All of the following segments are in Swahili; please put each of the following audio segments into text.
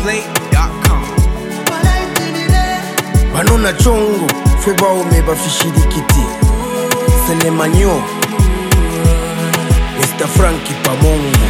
ZambianSlate.com. Banona chongo feba ome bafishirikiti Selemanyo Mr. Frankie Pamongo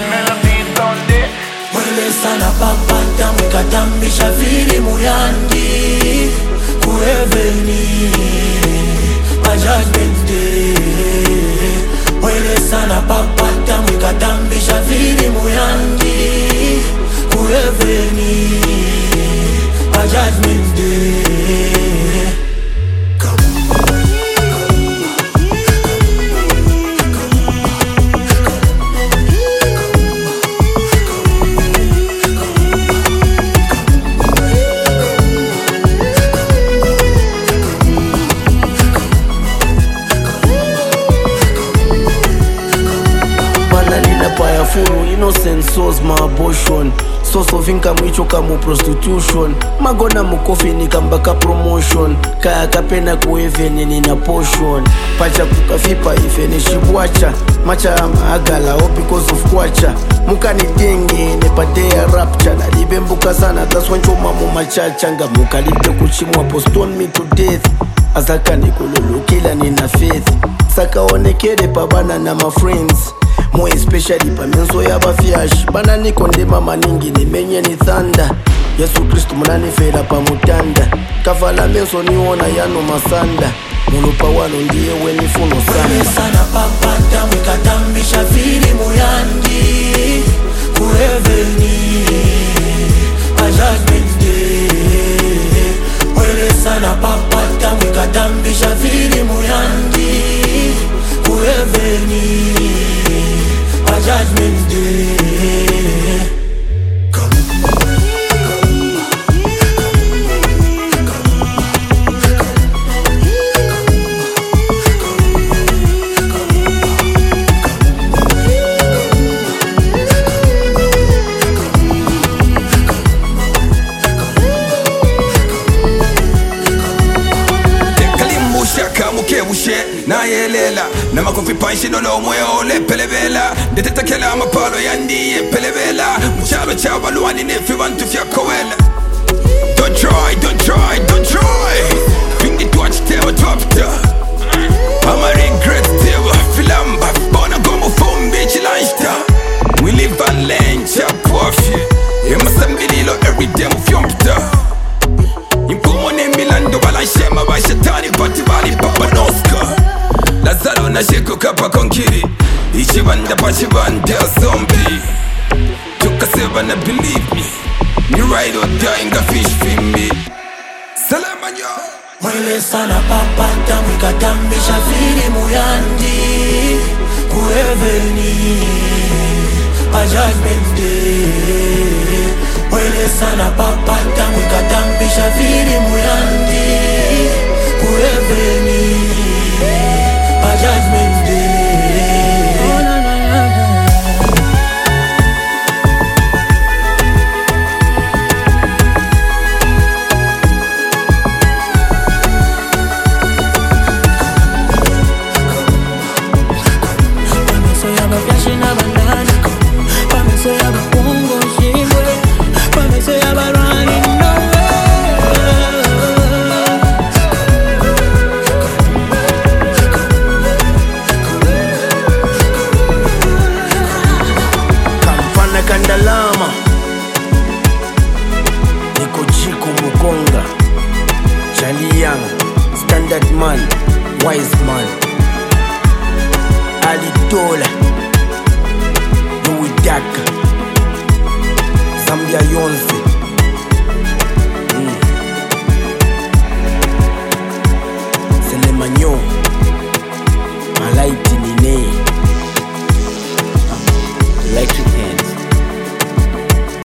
Mwele sana papata mwikatambisha filimu yangi Kueveni My Judgment Day. Mwele sana papata mwikatambisha filimu yangi Kueveni My Judgment Day. Furu innocent souls my abortion. Source of income ichoka mu prostitution. Magona mukofi nikambaka promotion. Kaya kapena kueveni nina portion. Pacha kukafipa ife nishibwacha. Macha ama agala all because of kwacha. Muka ni dengi nepatea rapture. Na libembuka sana that's when choma mu machachanga. Muka lipe kuchimwa postone me to death. Azaka nikululu kila nina faith. Saka onekere pabana na my friends. More especially pa menso ya bafiash. Bana niko ndema maningi ni menye ni thunder. Yesu Kristu mnani fela pa mutanda. Kavala menso niona yano masanda. Mulupa wano ndiye weni funo sana. Mwele sana papata mwikatambisha filimu yangi Kueveni My Judgment Day. Mwele sana papata mwikatambisha filimu yangi Kueveni My Judgment Day. Na yelela na makofi panshi nolo moyo le pelevela ndeteta kela mapalo yandi pelevela muchalo cha balwani ne fibantu fya kowela. Don't try bring it watch table top to I'm a regret table filamba bona gomo phone bitch lifesta we live and learn chap coffee emasambilo every day mufyomta impumone milando balashema bashetani pati bali papa noska Lazaro na sheko kapa konkiri Ichibanda pa chibanda zombie Tukaseba na believe me Ni ride or die nga fish for me Salamanyo. Mwele sana papata mwikatambisha filimu yangi Kueveni My Judgment Day. Mwele sana papata mwikatambisha filimu yangi Kueveni My Judgment Day. Pameso ya bafyashi na bandani. Pameso ya bapungo shimwe. Pameso ya barani Kandalama Niko Chico Mukonga Charlie Young Standard Man Wise Man Ali Tola